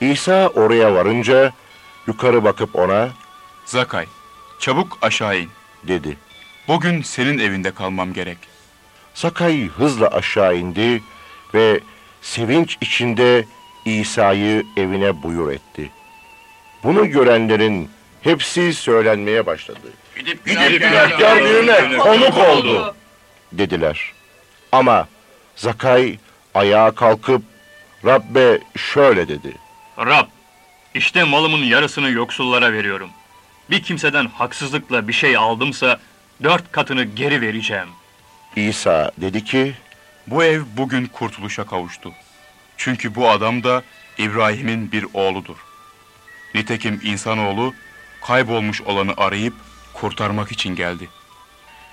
İsa oraya varınca yukarı bakıp ona Zakay, çabuk aşağı in. dedi. Bugün senin evinde kalmam gerek. Zakay hızla aşağı indi ve sevinç içinde İsa'yı evine buyur etti. Bunu görenlerin hepsi söylenmeye başladı. Gidip Günahkar birine konuk oldu dediler. Ama Zakay ayağa kalkıp Rabbe şöyle dedi. Rab, işte malımın yarısını yoksullara veriyorum. Bir kimseden haksızlıkla bir şey aldımsa 4 katını geri vereceğim. İsa dedi ki, Bu ev bugün kurtuluşa kavuştu. Çünkü bu adam da İbrahim'in bir oğludur. Nitekim insanoğlu kaybolmuş olanı arayıp kurtarmak için geldi.